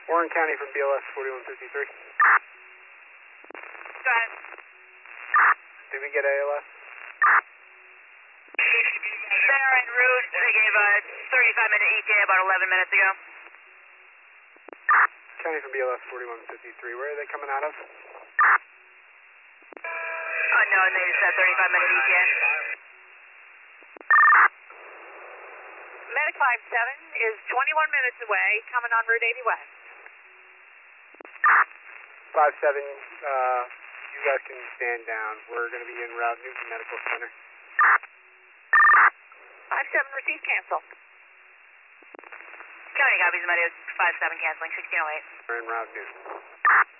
Warren County from BLS 4153. Go ahead. Did we get ALS? They're en route. They gave a 35-minute ETA about 11 minutes ago. County from BLS 4153. Where are they coming out of? Unknown. They just said 35-minute ETA. Medic 57 is 21 minutes away, coming on Route 80 West. 57, you guys can stand down. We're going to be en route Newton Medical Center. 57, receive cancel. County copies, Meadows 57 canceling, 1608. We're en route Newton.